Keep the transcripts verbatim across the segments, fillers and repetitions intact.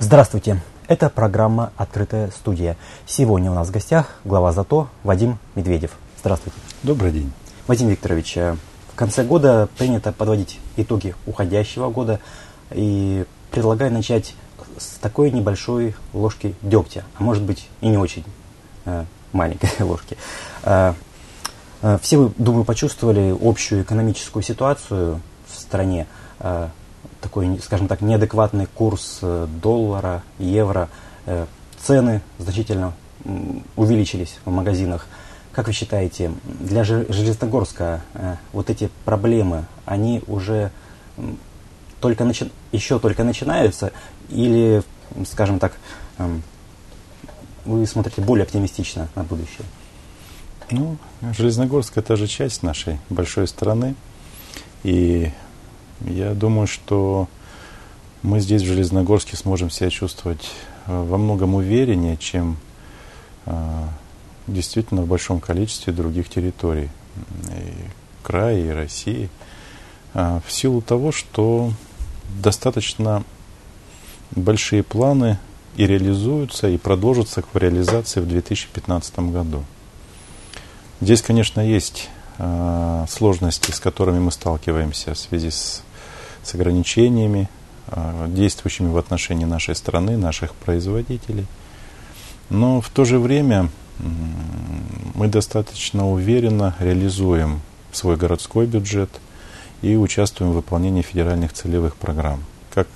Здравствуйте, это программа «Открытая студия». Сегодня у нас в гостях глава ЗАТО Вадим Медведев. Здравствуйте. Добрый день. Вадим Викторович, в конце года принято подводить итоги уходящего года, и предлагаю начать с такой небольшой ложки дегтя, а может быть и не очень э, маленькой ложки. Э, э, все вы, думаю, почувствовали общую экономическую ситуацию в стране, э, такой, скажем так, неадекватный курс доллара, евро, э, цены значительно м, увеличились в магазинах. Как вы считаете, для Железногорска э, вот эти проблемы, они уже м, только начи- еще только начинаются, или, скажем так, э, вы смотрите более оптимистично на будущее? Ну, Железногорск — это же часть нашей большой страны, и я думаю, что мы здесь, в Железногорске, сможем себя чувствовать во многом увереннее, чем э, действительно в большом количестве других территорий и края, и России, э, в силу того, что достаточно большие планы и реализуются, и продолжатся в реализации в две тысячи пятнадцатом году. Здесь, конечно, есть э, сложности, с которыми мы сталкиваемся в связи с, с ограничениями, э, действующими в отношении нашей страны, наших производителей. Но в то же время э, мы достаточно уверенно реализуем свой городской бюджет и участвуем в выполнении федеральных целевых программ, как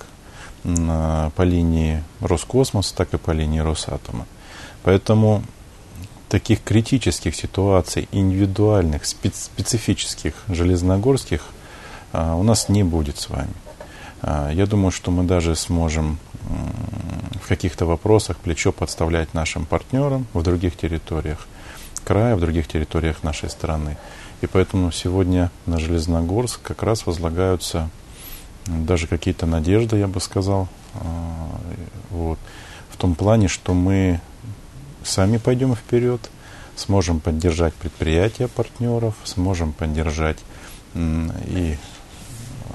э, по линии Роскосмоса, так и по линии Росатома. Поэтому таких критических ситуаций, индивидуальных, специфических, железногорских а, у нас не будет с вами. А, я думаю, что мы даже сможем м, в каких-то вопросах плечо подставлять нашим партнерам в других территориях края, в других территориях нашей страны. И поэтому сегодня на Железногорск как раз возлагаются даже какие-то надежды, я бы сказал, а, вот, в том плане, что мы сами пойдем вперед, сможем поддержать предприятия партнеров, сможем поддержать м, и э,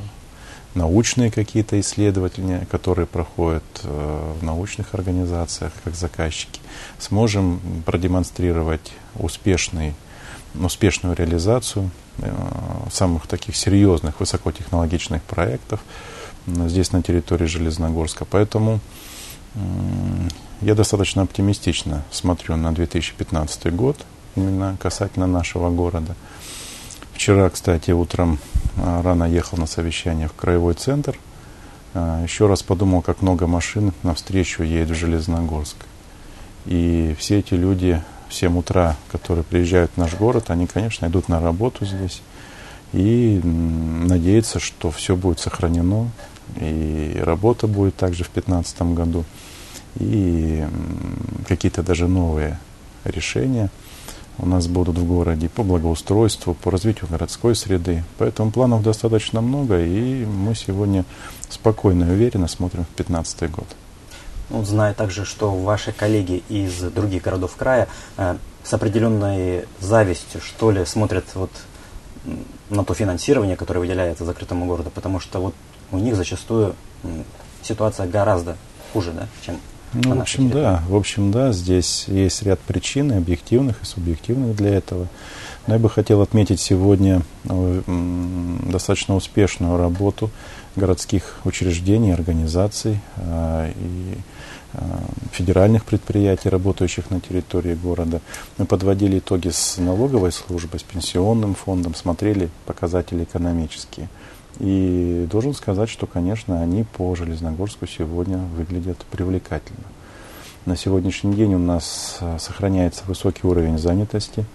научные какие-то исследования, которые проходят э, в научных организациях как заказчики, сможем продемонстрировать успешный, успешную реализацию э, самых таких серьезных высокотехнологичных проектов э, здесь на территории Железногорска. Поэтому э, я достаточно оптимистично смотрю на две тысячи пятнадцатый год, именно касательно нашего города. Вчера, кстати, утром рано ехал на совещание в краевой центр. Еще раз подумал, как много машин навстречу едет в Железногорск. И все эти люди в семь утра, которые приезжают в наш город, они, конечно, идут на работу здесь. И надеются, что все будет сохранено, и работа будет также в две тысячи пятнадцатом году. И какие-то даже новые решения у нас будут в городе по благоустройству, по развитию городской среды. Поэтому планов достаточно много, и мы сегодня спокойно и уверенно смотрим в две тысячи пятнадцатый год. Ну, знаю также, что ваши коллеги из других городов края э, с определенной завистью, что ли, смотрят вот на то финансирование, которое выделяется закрытому городу, потому что вот у них зачастую м, ситуация гораздо хуже, да, чем Ну, в общем, да, в общем, да, здесь есть ряд причин, и объективных, и субъективных для этого. Но я бы хотел отметить сегодня м, достаточно успешную работу городских учреждений, организаций э, и э, федеральных предприятий, работающих на территории города. Мы подводили итоги с налоговой службой, с пенсионным фондом, смотрели показатели экономические. И должен сказать, что, конечно, они по Железногорску сегодня выглядят привлекательно. На сегодняшний день у нас сохраняется высокий уровень занятости.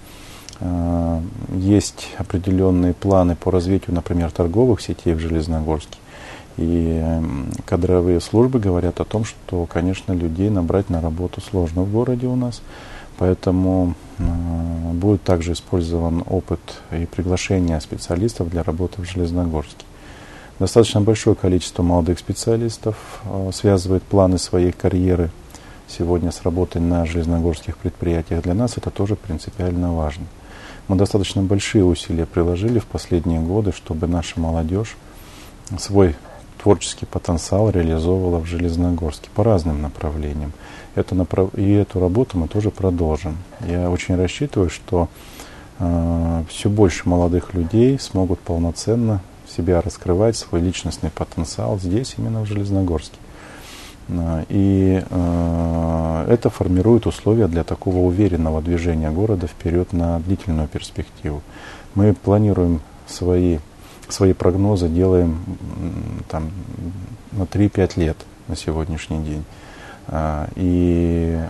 Есть определенные планы по развитию, например, торговых сетей в Железногорске. И кадровые службы говорят о том, что, конечно, людей набрать на работу сложно в городе у нас. Поэтому э, будет также использован опыт и приглашение специалистов для работы в Железногорске. Достаточно большое количество молодых специалистов э, связывает планы своей карьеры сегодня с работой на железногорских предприятиях. Для нас это тоже принципиально важно. Мы достаточно большие усилия приложили в последние годы, чтобы наша молодежь свой творческий потенциал реализовывала в Железногорске по разным направлениям. Это направ... И эту работу мы тоже продолжим. Я очень рассчитываю, что э, все больше молодых людей смогут полноценно себя раскрывать, свой личностный потенциал здесь, именно в Железногорске. И э, это формирует условия для такого уверенного движения города вперед на длительную перспективу. Мы планируем свои, свои прогнозы, делаем там, на три-пять лет на сегодняшний день. И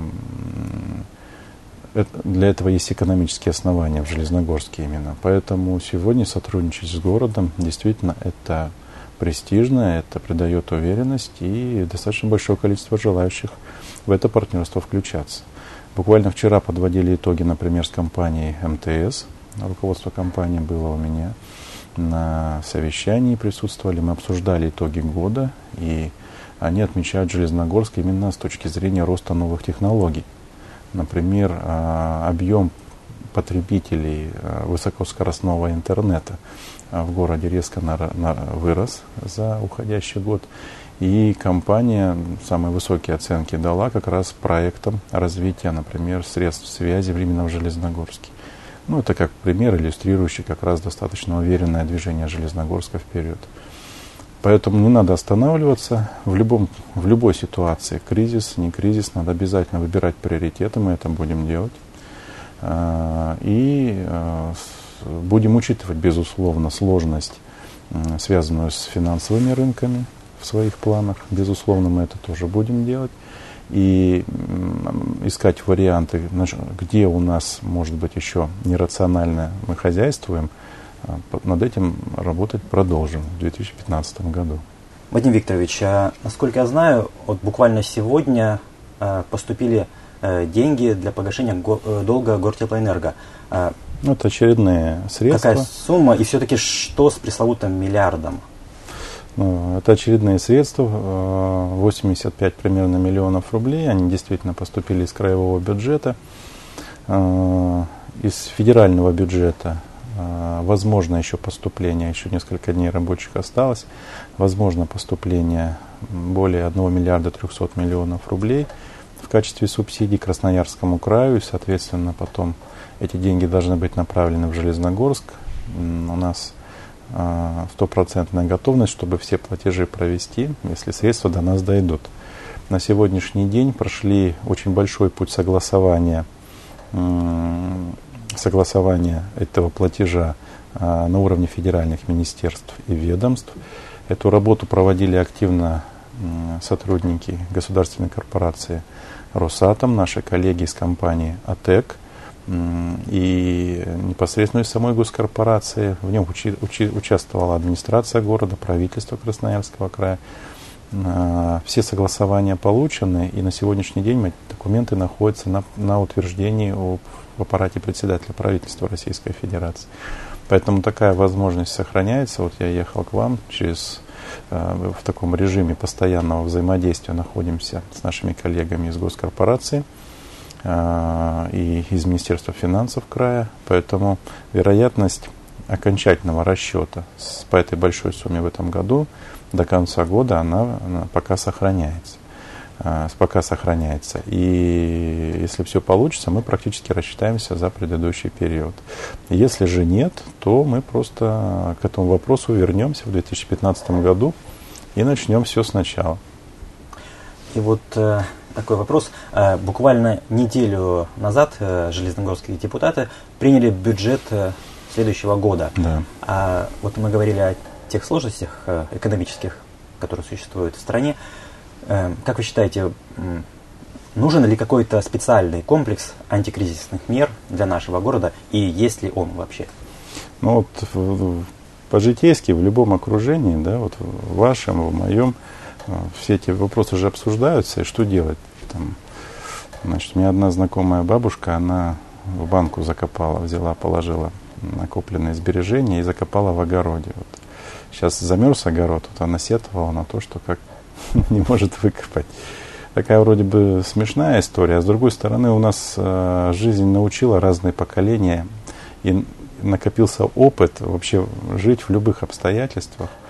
э, для этого есть экономические основания в Железногорске именно. Поэтому сегодня сотрудничать с городом действительно это престижно, это придает уверенность и достаточно большое количество желающих в это партнерство включаться. Буквально вчера подводили итоги, например, с компанией эм тэ эс. Руководство компании было у меня. На совещании присутствовали, мы обсуждали итоги года, и они отмечают Железногорск именно с точки зрения роста новых технологий. Например, объем потребителей высокоскоростного интернета в городе резко вырос за уходящий год. И компания самые высокие оценки дала как раз проектам развития, например, средств связи именно в Железногорске. Ну, это как пример, иллюстрирующий как раз достаточно уверенное движение Железногорска вперед. Поэтому не надо останавливаться в, любом, в любой ситуации. Кризис, не кризис, надо обязательно выбирать приоритеты, мы это будем делать. И будем учитывать, безусловно, сложность, связанную с финансовыми рынками в своих планах. Безусловно, мы это тоже будем делать. И искать варианты, где у нас, может быть, еще нерационально мы хозяйствуем, над этим работать продолжим в две тысячи пятнадцатом году. Вадим Викторович, насколько я знаю, вот буквально сегодня поступили деньги для погашения долга Гортеплоэнерго. Ну, это очередные средства. Какая сумма и все-таки что с пресловутым миллиардом? Ну, это очередные средства, восемьдесят пять примерно миллионов рублей. Они действительно поступили из краевого бюджета. Из федерального бюджета возможно еще поступление, еще несколько дней рабочих осталось. Возможно поступление более одного миллиарда трехсот миллионов рублей в качестве субсидий Красноярскому краю. И, соответственно, потом эти деньги должны быть направлены в Железногорск. У нас стопроцентная готовность, чтобы все платежи провести, если средства до нас дойдут. На сегодняшний день прошли очень большой путь согласования, согласования этого платежа на уровне федеральных министерств и ведомств. Эту работу проводили активно сотрудники государственной корпорации «Росатом», наши коллеги из компании «АТЭК», и непосредственно из самой госкорпорации. В нем учи, учи, участвовала администрация города, правительство Красноярского края. Все согласования получены, и на сегодняшний день документы находятся на, на утверждении в аппарате председателя правительства Российской Федерации. Поэтому такая возможность сохраняется. Вот я ехал к вам через, в таком режиме постоянного взаимодействия находимся с нашими коллегами из госкорпорации и из Министерства финансов края, поэтому вероятность окончательного расчета по этой большой сумме в этом году до конца года она, она пока сохраняется. Пока сохраняется. И если все получится, мы практически рассчитаемся за предыдущий период. Если же нет, то мы просто к этому вопросу вернемся в две тысячи пятнадцатом году и начнем все сначала. И вот э, такой вопрос. Э, буквально неделю назад э, железногорские депутаты приняли бюджет э, следующего года. Да. А вот мы говорили о тех сложностях э, экономических, которые существуют в стране. Э, как вы считаете, э, нужен ли какой-то специальный комплекс антикризисных мер для нашего города, и есть ли он вообще? Ну вот по-житейски в любом окружении, да, вот в вашем, в моем, все эти вопросы уже обсуждаются, и что делать? Там, значит, у меня одна знакомая бабушка, она в банку закопала, взяла, положила накопленные сбережения и закопала в огороде. Вот. Сейчас замерз огород, вот она сетовала на то, что как не может выкопать. Такая вроде бы смешная история, а с другой стороны у нас э, жизнь научила разные поколения, и накопился опыт вообще жить в любых обстоятельствах.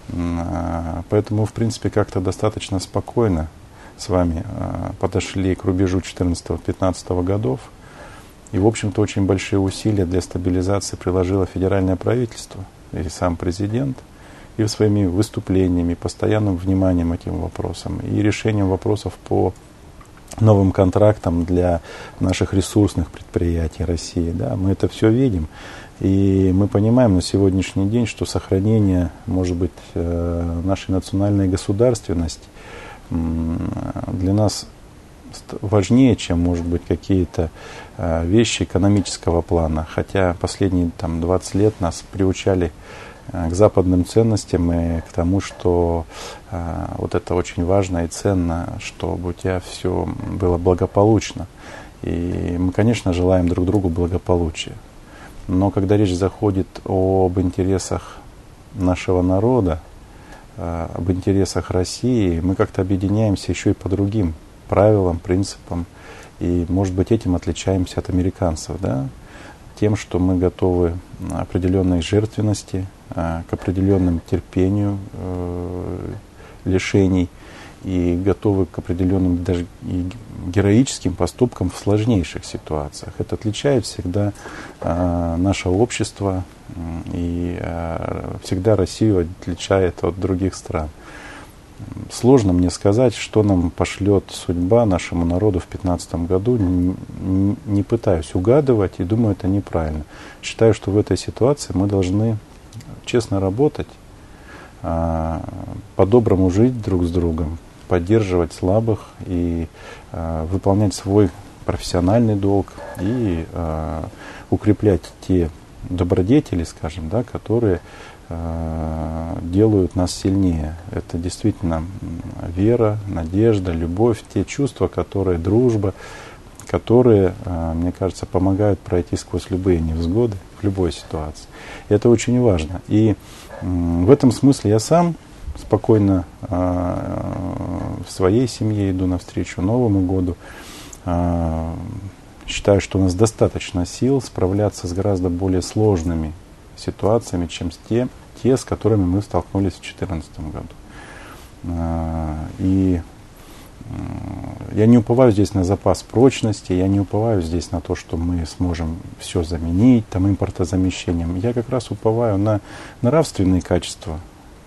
Поэтому, в принципе, как-то достаточно спокойно с вами подошли к рубежу четырнадцатого-пятнадцатого годов. И, в общем-то, очень большие усилия для стабилизации приложило федеральное правительство и сам президент, и своими выступлениями, постоянным вниманием этим вопросам, и решением вопросов по новым контрактам для наших ресурсных предприятий России. Да, мы это все видим. И мы понимаем на сегодняшний день, что сохранение, может быть, нашей национальной государственности для нас важнее, чем, может быть, какие-то вещи экономического плана. Хотя последние там, двадцать лет нас приучали к западным ценностям и к тому, что э, вот это очень важно и ценно, чтобы у тебя все было благополучно. И мы, конечно, желаем друг другу благополучия. Но когда речь заходит об интересах нашего народа, э, об интересах России, мы как-то объединяемся еще и по другим правилам, принципам. И, может быть, этим отличаемся от американцев, да? Тем, что мы готовы определенной жертвенности, к определенному терпению э, лишений и готовы к определенным даже и героическим поступкам в сложнейших ситуациях. Это отличает всегда э, наше общество и э, всегда Россию отличает от других стран. Сложно мне сказать, что нам пошлет судьба нашему народу в две тысячи пятнадцатом году. Не пытаюсь угадывать и думаю, это неправильно. Считаю, что в этой ситуации мы должны честно работать, по-доброму жить друг с другом, поддерживать слабых и выполнять свой профессиональный долг и укреплять те добродетели, скажем, да, которые делают нас сильнее. Это действительно вера, надежда, любовь, те чувства, которые, дружба, которые, мне кажется, помогают пройти сквозь любые невзгоды в любой ситуации. И это очень важно. И в этом смысле я сам спокойно в своей семье иду навстречу Новому году. Считаю, что у нас достаточно сил справляться с гораздо более сложными ситуациями, чем с те, те, с которыми мы столкнулись в две тысячи четырнадцатом году. И я не уповаю здесь на запас прочности, я не уповаю здесь на то, что мы сможем все заменить там, импортозамещением. Я как раз уповаю на нравственные качества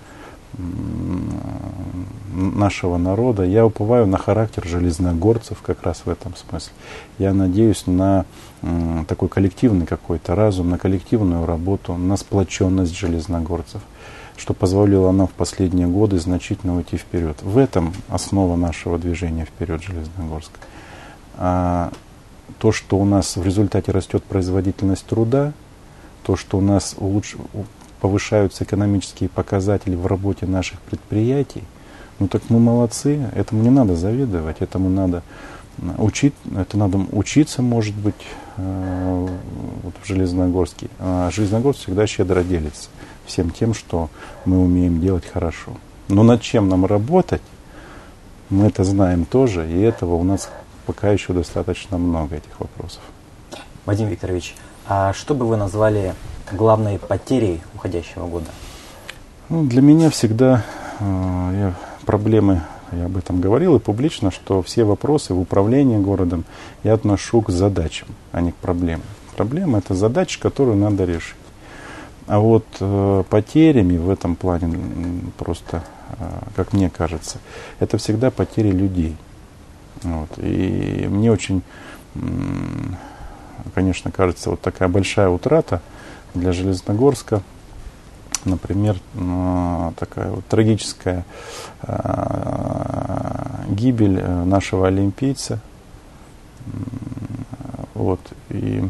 нашего народа. Я уповаю на характер железногорцев как раз в этом смысле. Я надеюсь на м, такой коллективный какой-то разум, на коллективную работу, на сплоченность железногорцев, что позволило нам в последние годы значительно уйти вперед. В этом основа нашего движения вперед Железногорска. А то, что у нас в результате растет производительность труда, то, что у нас улуч... повышаются экономические показатели в работе наших предприятий, ну так мы молодцы, этому не надо завидовать, этому надо учить, это надо учиться, может быть, э, вот в Железногорске. А Железногорск всегда щедро делится всем тем, что мы умеем делать хорошо. Но над чем нам работать, мы это знаем тоже, и этого у нас пока еще достаточно много, этих вопросов. Вадим Викторович, а что бы вы назвали главной потерей уходящего года? Ну, для меня всегда э, я, проблемы, я об этом говорил и публично, что все вопросы в управлении городом я отношу к задачам, а не к проблемам. Проблема — это задача, которую надо решить. А вот э, потерями в этом плане, просто, э, как мне кажется, это всегда потери людей. Вот. И мне очень, э, конечно, кажется, вот такая большая утрата для Железногорска, например, э, такая вот трагическая э, гибель нашего олимпийца. Вот. И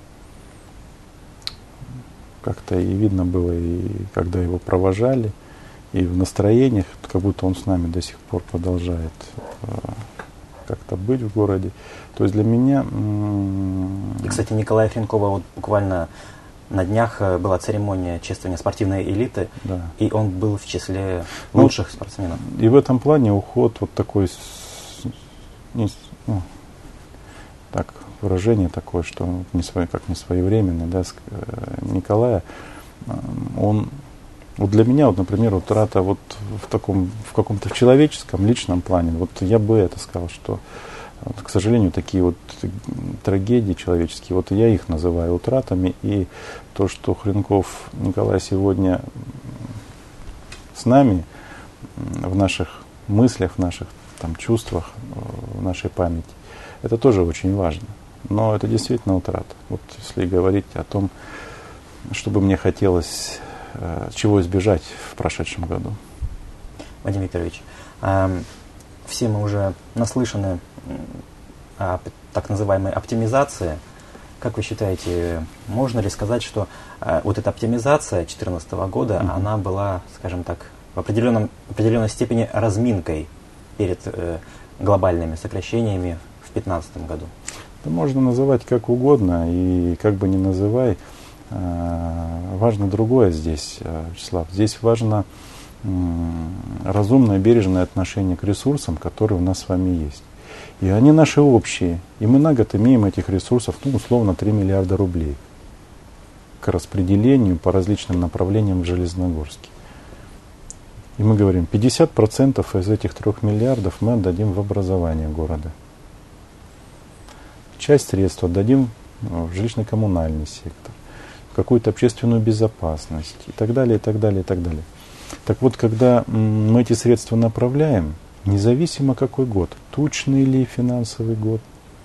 как-то и видно было, и когда его провожали, и в настроениях, как будто он с нами до сих пор продолжает э, как-то быть в городе. То есть для меня... И, кстати, Николая Хренкова вот буквально на днях была церемония чествования спортивной элиты, да. И он был в числе ну, лучших спортсменов. И в этом плане уход вот такой, не, ну, так, выражение такое, что не свой, как не своевременный, да, Николая, он Вот для меня, вот, например, утрата вот в таком, в каком-то в человеческом, личном плане, вот я бы это сказал, что, вот, к сожалению, такие вот трагедии человеческие, вот я их называю утратами, и то, что Хренков Николай сегодня с нами, в наших мыслях, в наших там, чувствах, в нашей памяти, это тоже очень важно. Но это действительно утрата. Вот если говорить о том, что бы мне хотелось, чего избежать в прошедшем году. Вадим Викторович, все мы уже наслышаны о так называемой оптимизации. Как вы считаете, можно ли сказать, что вот эта оптимизация две тысячи четырнадцатого года, mm-hmm. она была, скажем так, в определенном, определенной степени разминкой перед глобальными сокращениями в две тысячи пятнадцатом году? Это можно называть как угодно, и как бы ни называй, важно другое здесь, Вячеслав. Здесь важно разумное, бережное отношение к ресурсам, которые у нас с вами есть. И они наши общие. И мы на год имеем этих ресурсов, ну, условно, три миллиарда рублей к распределению по различным направлениям в Железногорске. И мы говорим, пятьдесят процентов из этих трех миллиардов мы отдадим в образование города. Часть средств отдадим в жилищно-коммунальный сектор, в какую-то общественную безопасность и так далее, и так далее, и так далее. Так вот, когда мы эти средства направляем, независимо какой год, тучный ли финансовый год,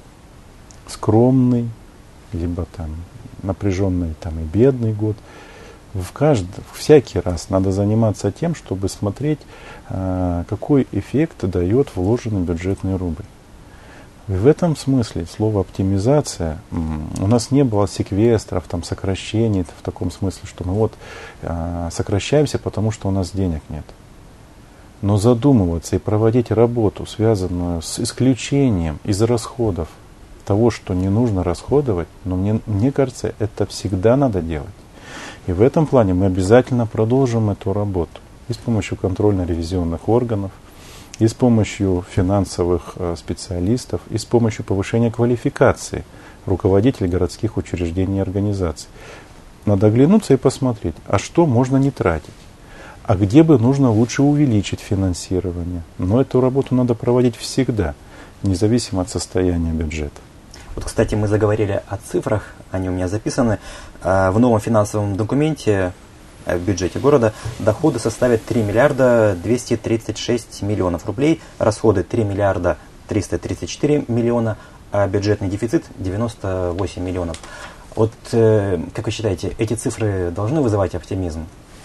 скромный, либо там напряженный там, и бедный год, в каждый, всякий раз надо заниматься тем, чтобы смотреть, какой эффект дает вложенный бюджетный рубль. И в этом смысле слово оптимизация, у нас не было секвестров, там, сокращений в таком смысле, что мы вот сокращаемся, потому что у нас денег нет. Но задумываться и проводить работу, связанную с исключением из расходов того, что не нужно расходовать, но мне, мне кажется, это всегда надо делать. И в этом плане мы обязательно продолжим эту работу и с помощью контрольно-ревизионных органов, и с помощью финансовых специалистов, и с помощью повышения квалификации руководителей городских учреждений и организаций. Надо оглянуться и посмотреть, а что можно не тратить, а где бы нужно лучше увеличить финансирование. Но эту работу надо проводить всегда, независимо от состояния бюджета. Вот, кстати, мы заговорили о цифрах, они у меня записаны. В новом финансовом документе в бюджете города доходы составят три миллиарда двести тридцать шесть миллионов рублей, расходы три миллиарда триста тридцать четыре миллиона, а бюджетный дефицит девяносто восемь миллионов. Вот, как вы считаете, эти цифры должны вызывать оптимизм?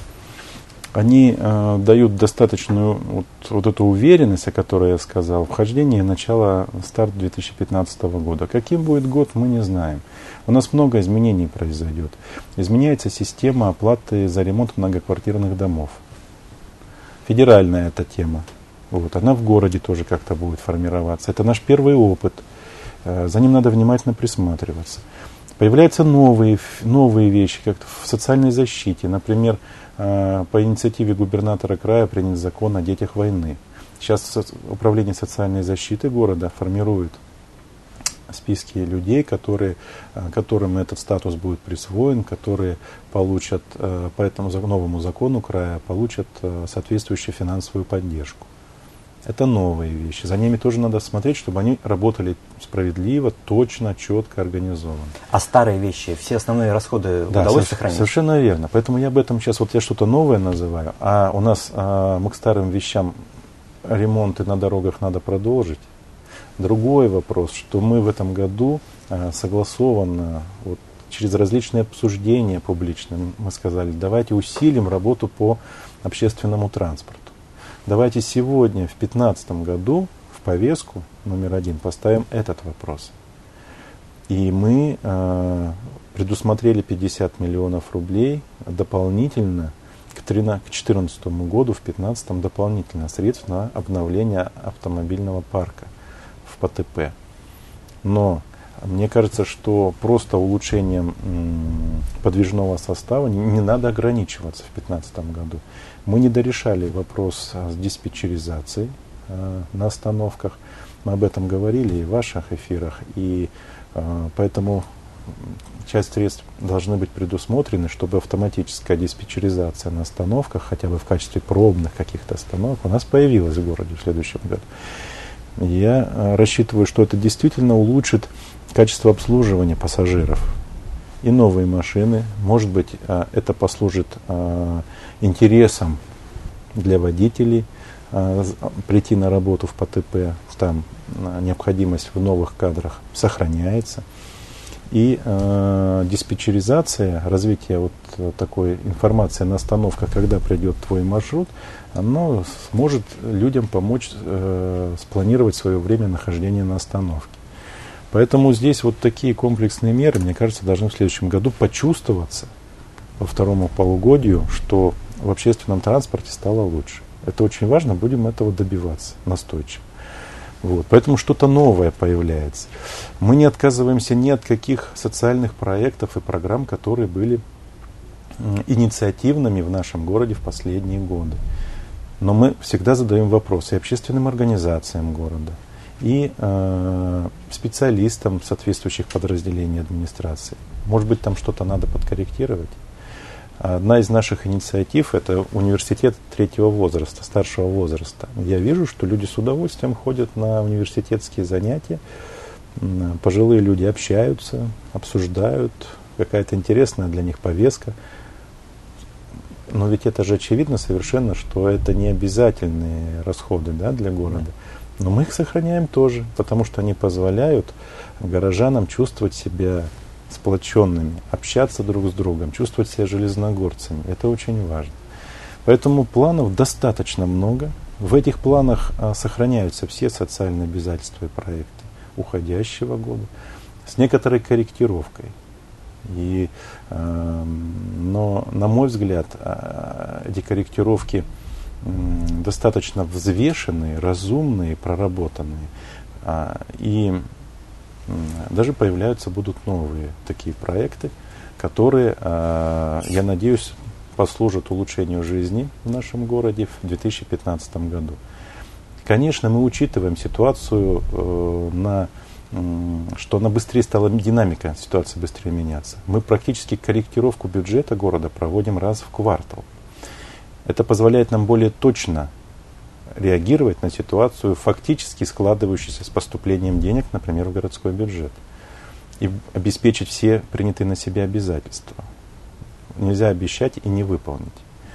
Они э, дают достаточную вот, вот эту уверенность, о которой я сказал, вхождение и начало, старт две тысячи пятнадцатого года. Каким будет год, мы не знаем. У нас много изменений произойдет. Изменяется система оплаты за ремонт многоквартирных домов. Федеральная эта тема. Вот, она в городе тоже как-то будет формироваться. Это наш первый опыт. Э, за ним надо внимательно присматриваться. Появляются новые, новые вещи, как в социальной защите. Например, по инициативе губернатора края принят закон о детях войны. Сейчас управление социальной защиты города формирует списки людей, которые, которым этот статус будет присвоен, которые получат по этому новому закону края получат соответствующую финансовую поддержку. Это новые вещи. За ними тоже надо смотреть, чтобы они работали справедливо, точно, четко, организованно. А старые вещи, все основные расходы да, удалось со- сохранить? Совершенно верно. Поэтому я об этом сейчас, вот я что-то новое называю, а у нас а, мы к старым вещам ремонты на дорогах надо продолжить. Другой вопрос, что мы в этом году а, согласованно, вот, через различные обсуждения публичные, мы сказали, давайте усилим работу по общественному транспорту. Давайте сегодня, в две тысячи пятнадцатом году, в повестку номер один поставим этот вопрос. И мы э, предусмотрели пятьдесят миллионов рублей дополнительно к две тысячи четырнадцатому году, в две тысячи пятнадцатом дополнительно средств на обновление автомобильного парка в ПТП. Но мне кажется, что просто улучшением м, подвижного состава не, не надо ограничиваться в две тысячи пятнадцатом году. Мы не дорешали вопрос с диспетчеризацией э, на остановках. Мы об этом говорили и в ваших эфирах. И э, поэтому часть средств должны быть предусмотрены, чтобы автоматическая диспетчеризация на остановках, хотя бы в качестве пробных каких-то остановок, у нас появилась в городе в следующем году. Я рассчитываю, что это действительно улучшит качество обслуживания пассажиров. И новые машины, может быть, это послужит интересом для водителей прийти на работу в ПТП, там необходимость в новых кадрах сохраняется. И э, диспетчеризация, развитие вот такой информации на остановках, когда придет твой маршрут, оно сможет людям помочь э, спланировать свое время нахождения на остановке. Поэтому здесь вот такие комплексные меры, мне кажется, должны в следующем году почувствоваться во второму полугодию, что в общественном транспорте стало лучше. Это очень важно, будем этого добиваться настойчиво. Вот. Поэтому что-то новое появляется. Мы не отказываемся ни от каких социальных проектов и программ, которые были инициативными в нашем городе в последние годы. Но мы всегда задаем вопросы и общественным организациям города, и э, специалистам соответствующих подразделений администрации. Может быть, там что-то надо подкорректировать. Одна из наших инициатив – это университет третьего возраста, старшего возраста. Я вижу, что люди с удовольствием ходят на университетские занятия, пожилые люди общаются, обсуждают, какая-то интересная для них повестка. Но ведь это же очевидно совершенно, что это не обязательные расходы, да, для города. Но мы их сохраняем тоже, потому что они позволяют горожанам чувствовать себя сплоченными, общаться друг с другом, чувствовать себя железногорцами. Это очень важно. Поэтому планов достаточно много. В этих планах а, сохраняются все социальные обязательства и проекты уходящего года с некоторой корректировкой. И, э, но, на мой взгляд, э, эти корректировки э, достаточно взвешенные, разумные, проработанные. Э, и даже появляются будут новые такие проекты, которые, я надеюсь, послужат улучшению жизни в нашем городе в две тысячи пятнадцатом году. Конечно, мы учитываем ситуацию, на, что она быстрее стала, динамика ситуации быстрее меняться. Мы практически корректировку бюджета города проводим раз в квартал. Это позволяет нам более точно реагировать на ситуацию, фактически складывающуюся с поступлением денег, например, в городской бюджет. И обеспечить все принятые на себя обязательства. Нельзя обещать и не выполнить.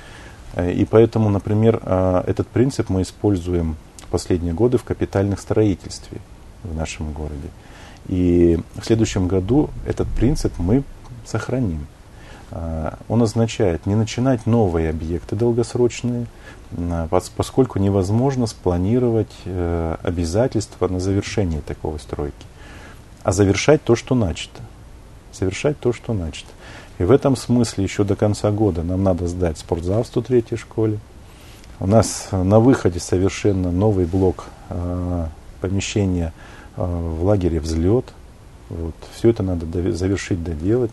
И поэтому, например, этот принцип мы используем в последние годы в капитальных строительстве в нашем городе. И в следующем году этот принцип мы сохраним. Он означает не начинать новые объекты долгосрочные, поскольку невозможно спланировать обязательства на завершение такой стройки, а завершать то, что начато. Завершать то, что начато. И в этом смысле еще до конца года нам надо сдать спортзал в сто третьей школе. У нас на выходе совершенно новый блок помещения в лагере «Взлет». Вот. Все это надо завершить, доделать.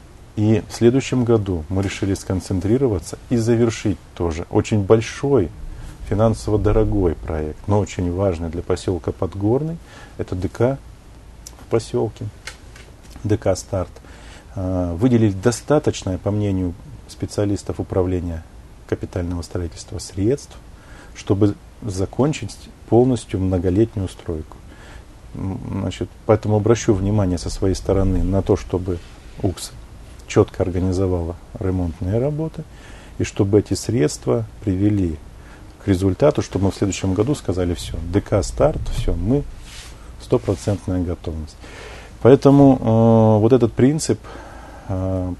И в следующем году мы решили сконцентрироваться и завершить тоже очень большой, финансово дорогой проект, но очень важный для поселка Подгорный. Это ДК в поселке, ДК «Старт». Выделили достаточное, по мнению специалистов управления капитального строительства, средств, чтобы закончить полностью многолетнюю стройку. Значит, поэтому обращу внимание со своей стороны на то, чтобы УКС четко организовала ремонтные работы, и чтобы эти средства привели к результату, чтобы мы в следующем году сказали: все, ДК «Старт», все, мы стопроцентная готовность. Поэтому э, вот этот принцип э,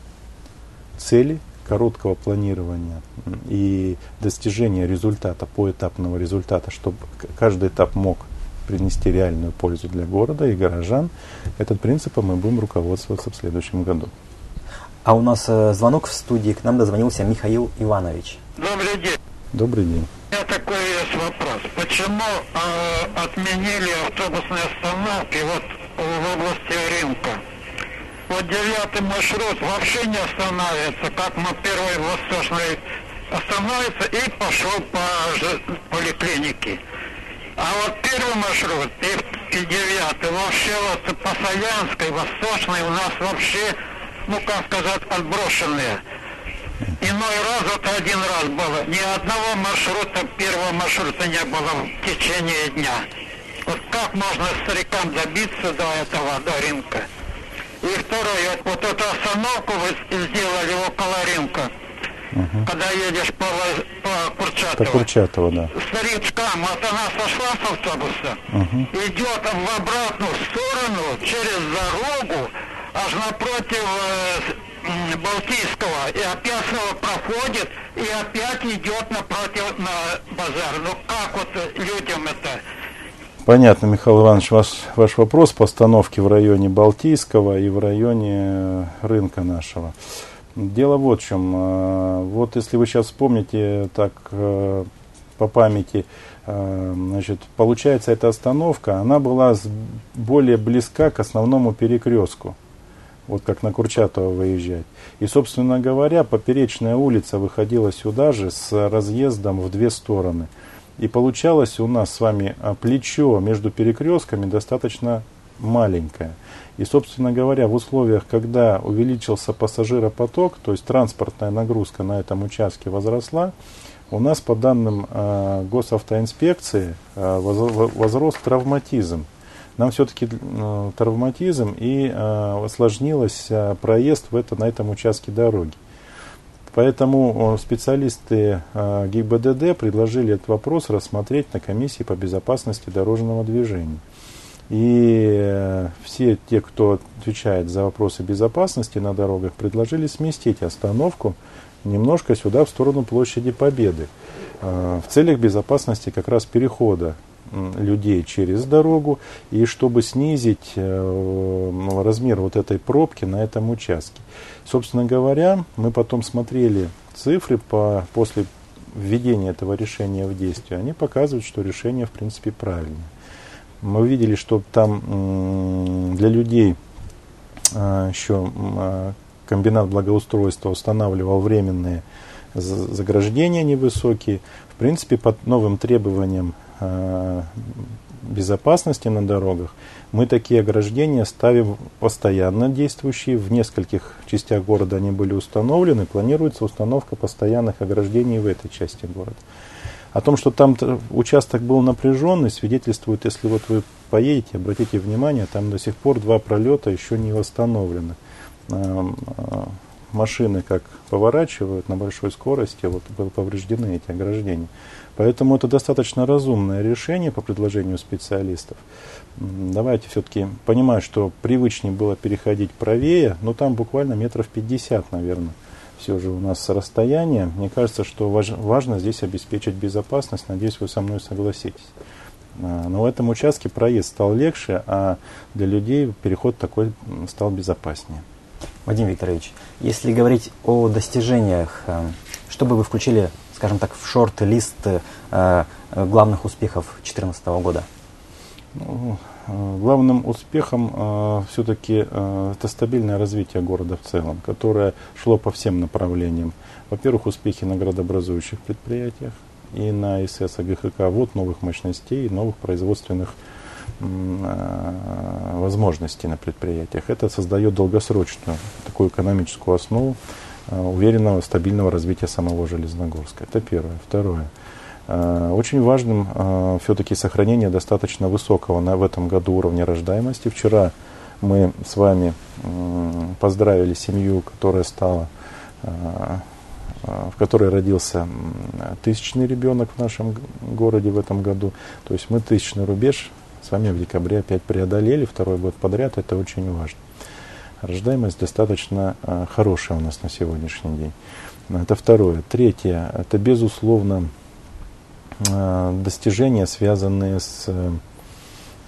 цели, короткого планирования и достижения результата, поэтапного результата, чтобы каждый этап мог принести реальную пользу для города и горожан, этот принципом мы будем руководствоваться в следующем году. А у нас э, звонок в студии, к нам дозвонился Михаил Иванович. Добрый день. Добрый день. У меня такой есть вопрос. Почему э, отменили автобусные остановки вот в области рынка? Вот девятый маршрут вообще не останавливается, как на первой Восточной остановится и пошел по поликлинике. А вот первый маршрут и, и девятый, вообще вот по Саянской, Восточной у нас вообще, ну как сказать, отброшенные. Иной раз, вот один раз было, ни одного маршрута, первого маршрута не было в течение дня. Вот как можно старикам добиться до этого, до рынка? И второе, вот эту остановку вы сделали около рынка, угу. Когда едешь по, по Курчатову. По Курчатову, да. Старичкам, вот она сошла с автобуса, угу. Идет в обратную сторону, через дорогу, аж напротив э, Балтийского, и опять снова проходит, и опять идет напротив на базар. Ну как вот людям это... Понятно, Михаил Иванович, ваш, ваш вопрос по остановке в районе Балтийского и в районе рынка нашего. Дело вот в чем. Вот если вы сейчас вспомните так по памяти, значит, получается, эта остановка, она была более близка к основному перекрестку. Вот как на Курчатово выезжать. И, собственно говоря, поперечная улица выходила сюда же с разъездом в две стороны. И получалось у нас с вами плечо между перекрестками достаточно маленькое. И, собственно говоря, в условиях, когда увеличился пассажиропоток, то есть транспортная нагрузка на этом участке возросла, у нас, по данным э, госавтоинспекции, э, возрос травматизм. Нам все-таки э, травматизм и э, осложнилось э, проезд в это, на этом участке дороги. Поэтому специалисты ГИБДД предложили этот вопрос рассмотреть на комиссии по безопасности дорожного движения. И все те, кто отвечает за вопросы безопасности на дорогах, предложили сместить остановку немножко сюда, в сторону площади Победы, в целях безопасности как раз перехода людей через дорогу и чтобы снизить размер вот этой пробки на этом участке. Собственно говоря, мы потом смотрели цифры по, после введения этого решения в действие. Они показывают, что решение в принципе правильное. Мы видели, что там для людей еще комбинат благоустройства устанавливал временные заграждения невысокие. В принципе, под новым требованиям безопасности на дорогах мы такие ограждения ставим постоянно действующие. В нескольких частях города они были установлены. Планируется установка постоянных ограждений в этой части города. О том, что там участок был напряженный, свидетельствует, если вот вы поедете, обратите внимание, там до сих пор два пролета еще не восстановлены. Машины как поворачивают на большой скорости, вот были повреждены эти ограждения. Поэтому это достаточно разумное решение по предложению специалистов. Давайте все-таки понимать, что привычнее было переходить правее, но там буквально метров пятьдесят, наверное, все же у нас расстояние. Мне кажется, что важ, важно здесь обеспечить безопасность. Надеюсь, вы со мной согласитесь. Но в этом участке проезд стал легче, а для людей переход такой стал безопаснее. Вадим Викторович, если говорить о достижениях, что бы вы включили, скажем так, в шорт-лист главных успехов две тысячи четырнадцатого года? Ну, главным успехом э, все-таки э, это стабильное развитие города в целом, которое шло по всем направлениям. Во-первых, успехи на градообразующих предприятиях и на ИСС, АГХК, вот новых мощностей, новых производственных э, возможностей на предприятиях. Это создает долгосрочную такую экономическую основу э, уверенного, стабильного развития самого Железногорска. Это первое. Второе. Очень важным э, все-таки сохранение достаточно высокого на, в этом году уровня рождаемости. Вчера мы с вами э, поздравили семью, которая стала, э, э, в которой родился тысячный ребенок в нашем городе в этом году. То есть мы тысячный рубеж с вами в декабре опять преодолели, второй год подряд, это очень важно. Рождаемость достаточно э, хорошая у нас на сегодняшний день. Это второе. Третье, это безусловно достижения, связанные с, э, э,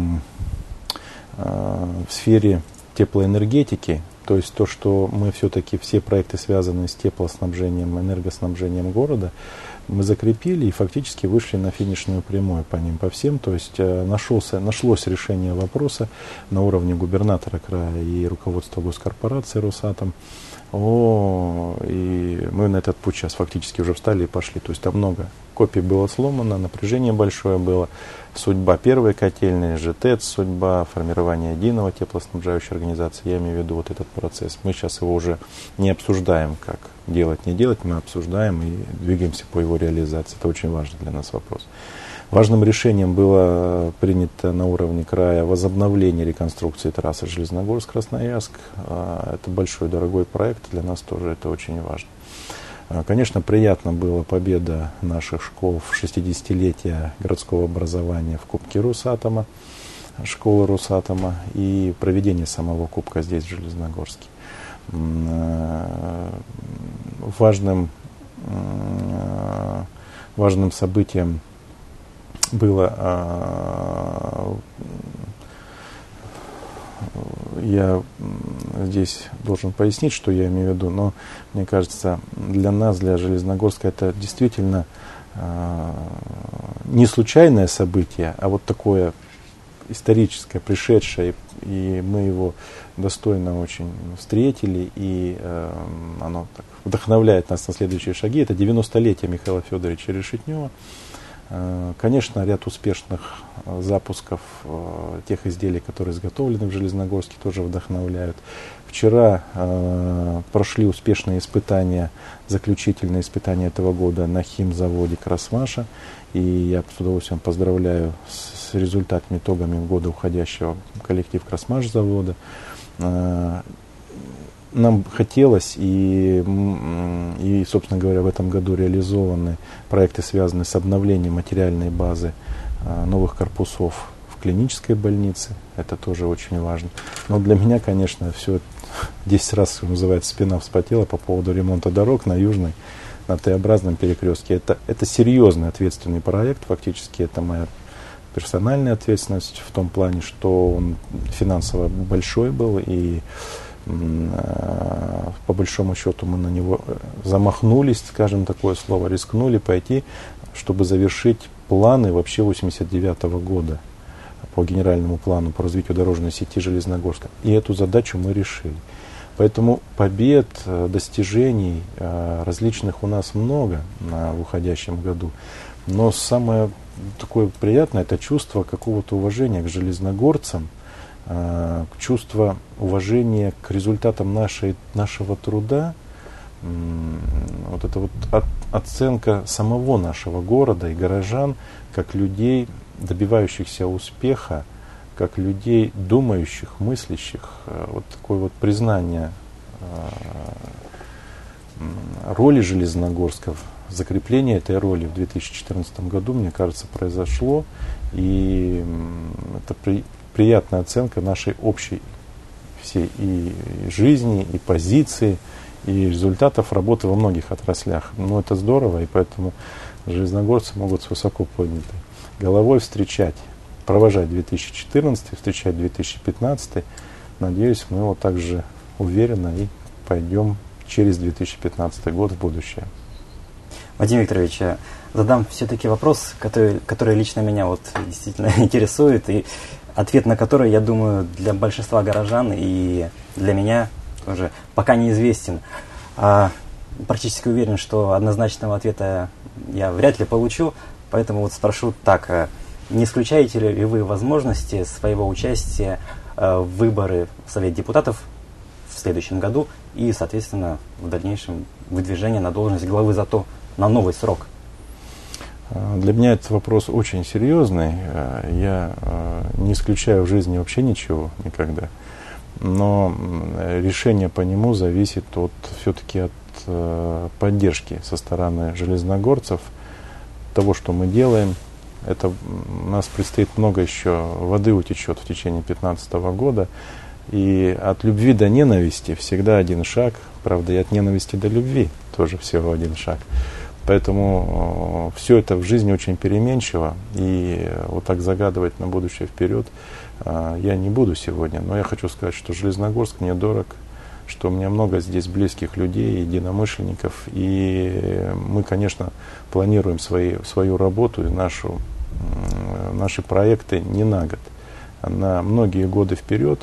в сфере теплоэнергетики, то есть то, что мы все-таки все проекты, связанные с теплоснабжением, энергоснабжением города, мы закрепили и фактически вышли на финишную прямую по ним, по всем. То есть э, нашелся, нашлось решение вопроса на уровне губернатора края и руководства госкорпорации «Росатом». О, и мы на этот путь сейчас фактически уже встали и пошли. То есть там много копий было сломано, напряжение большое было. Судьба первой котельной, ЖТЭЦ, судьба формирования единого теплоснабжающей организации, я имею в виду вот этот процесс. Мы сейчас его уже не обсуждаем, как делать, не делать, мы обсуждаем и двигаемся по его реализации. Это очень важный для нас вопрос. Важным решением было принято на уровне края возобновление реконструкции трассы Железногорск-Красноярск. Это большой дорогой проект, для нас тоже это очень важно. Конечно, приятно была победа наших школ в шестидесятилетие городского образования в Кубке Росатома, школы Росатома, и проведение самого Кубка здесь, в Железногорске. Важным, важным событием было, я здесь должен пояснить, что я имею в виду, но мне кажется, для нас, для Железногорска, это действительно не случайное событие, а вот такое историческое, пришедшее, и мы его достойно очень встретили, и оно так вдохновляет нас на следующие шаги. Это девяностолетие Михаила Федоровича Решетнева. Конечно, ряд успешных запусков тех изделий, которые изготовлены в Железногорске, тоже вдохновляют. Вчера э, прошли успешные испытания, заключительные испытания этого года на химзаводе Красмаша. И я с удовольствием поздравляю с, с результатами, итогами года уходящего коллектив Красмаш-завода. Э, Нам хотелось, и, и, собственно говоря, в этом году реализованы проекты, связанные с обновлением материальной базы новых корпусов в клинической больнице. Это тоже очень важно. Но для меня, конечно, все десять раз, что называется, спина вспотела по поводу ремонта дорог на Южной, на Т-образном перекрестке. Это, это серьезный, ответственный проект. Фактически это моя персональная ответственность в том плане, что он финансово большой был, и по большому счету мы на него замахнулись, скажем такое слово, рискнули пойти, чтобы завершить планы вообще восемьдесят девятого года по генеральному плану по развитию дорожной сети Железногорска. И эту задачу мы решили. Поэтому побед, достижений различных у нас много в уходящем году. Но самое такое приятное — это чувство какого-то уважения к железногорцам, чувство уважения к результатам нашей, нашего труда, вот это вот от, оценка самого нашего города и горожан как людей, добивающихся успеха, как людей, думающих, мыслящих, вот такое вот признание роли Железногорска, закрепление этой роли в две тысячи четырнадцатом году, мне кажется, произошло, и это при, приятная оценка нашей общей всей и жизни, и позиции, и результатов работы во многих отраслях. Ну, это здорово, и поэтому железногорцы могут с высоко поднятой головой встречать, провожать две тысячи четырнадцатый, встречать две тысячи пятнадцатый. Надеюсь, мы вот так же уверенно и пойдем через две тысячи пятнадцатый год в будущее. Вадим Викторович, задам все-таки вопрос, который, который лично меня вот действительно интересует, и ответ на который, я думаю, для большинства горожан и для меня тоже пока неизвестен. А, практически уверен, что однозначного ответа я вряд ли получу, поэтому вот спрошу так. Не исключаете ли вы возможности своего участия в выборы в Совет депутатов в следующем году и, соответственно, в дальнейшем выдвижение на должность главы ЗАТО на новый срок? Для меня этот вопрос очень серьезный. Я не исключаю в жизни вообще ничего никогда. Но решение по нему зависит от, все-таки от поддержки со стороны железногорцев, того, что мы делаем. Это у нас предстоит много еще воды утечет в течение две тысячи пятнадцатого года. И от любви до ненависти всегда один шаг. Правда, и от ненависти до любви тоже всего один шаг. Поэтому э, все это в жизни очень переменчиво, и вот так загадывать на будущее вперед э, я не буду сегодня. Но я хочу сказать, что Железногорск мне дорог, что у меня много здесь близких людей, единомышленников, и мы, конечно, планируем свои, свою работу и нашу, э, наши проекты не на год, а на многие годы вперед.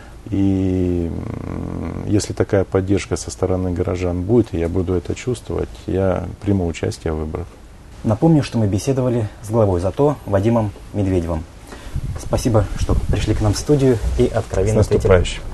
И если такая поддержка со стороны горожан будет, и я буду это чувствовать, я приму участие в выборах. Напомню, что мы беседовали с главой ЗАТО Вадимом Медведевым. Спасибо, что пришли к нам в студию и откровенно С наступающим.